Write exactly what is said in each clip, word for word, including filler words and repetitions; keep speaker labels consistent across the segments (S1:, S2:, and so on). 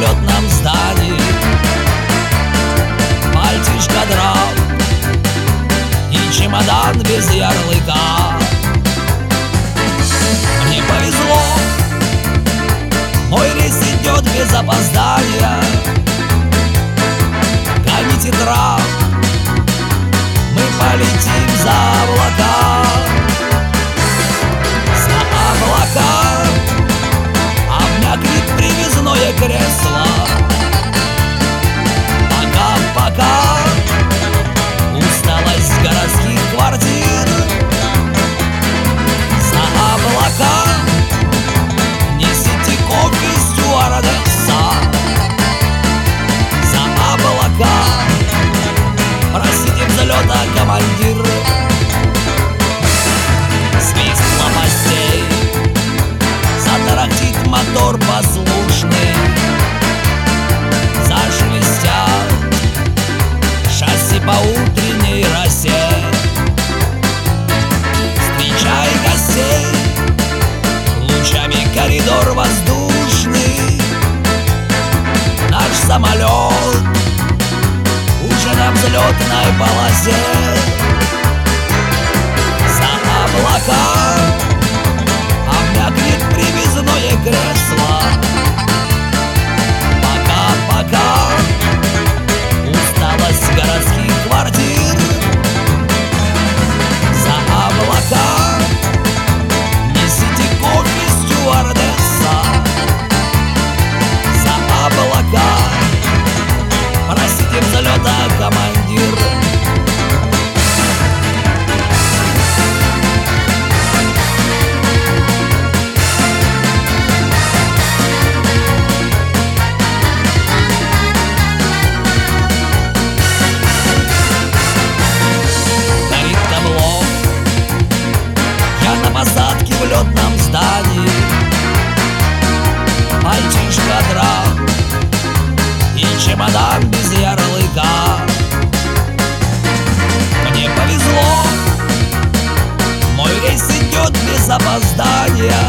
S1: взлетном здании. Мальчишка драл и чемодан без ярлыка. Мне повезло, мой рейс идет без опоздания. Гоните трав, мы полетим за облака. За облака обмякнет привязное кресло. Пока-пока усталость городских квартир. За облака несите кофе, стюардесса. За облака просите взлета, командир. Свист лопастей, затарахтит мотор послушный. Зашелестят шасси по утренней росе. Встречай гостей лучами коридор воздушный. Наш самолет уже на взлетной полосе. За облака обмякнет привязное кресло. Пока-пока усталость городских квартир. За облака несите кофе, стюардесса. За облака просите взлета, командир. Горит табло, я на посадке в летном здании. Мальчишка драл и чемодан без ярлыка. Мне повезло, мой рейс идет без опоздания.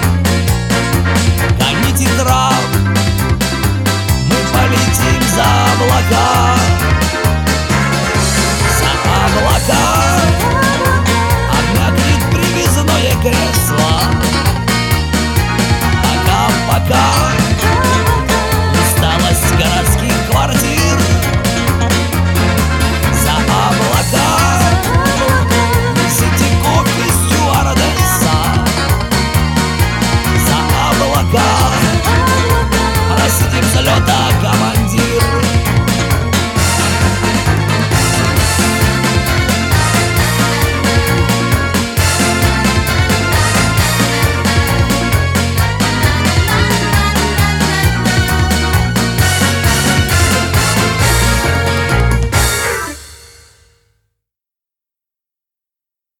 S1: Гоните трав, мы полетим за облака. За облака обмякнет привязное кресло. Пока-пока